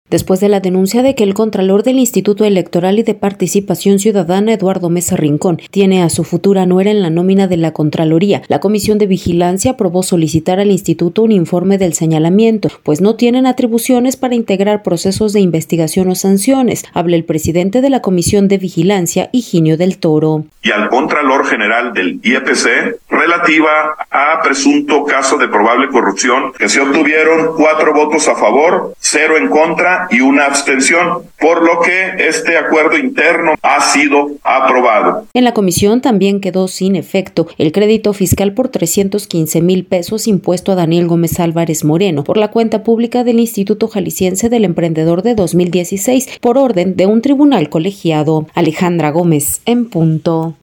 después de la denuncia de que el contralor del Instituto Electoral y de Participación Ciudadana, Eduardo Mesa Rincón, tiene a su futura nuera en la nómina de la Contraloría. La Comisión de Vigilancia aprobó solicitar al instituto un informe del señalamiento, pues no tienen atribuciones para integrar procesos de investigación o sanciones. Habla el presidente de la Comisión de Vigilancia, Higinio del Toro. Y al Contralor General del IEPC, relativa a presunto caso de probable corrupción, que se obtuvieron 4 votos a favor, 0 en contra y 1 abstención, por lo que este acuerdo interno ha sido aprobado. En la comisión también quedó sin efecto el crédito fiscal por 315,000 pesos impuesto a Daniel Gómez Álvarez Moreno por la cuenta pública del Instituto Jalisciense del Emprendedor de 2016 por orden de un tribunal colegiado. Alejandra Gómez, en punto.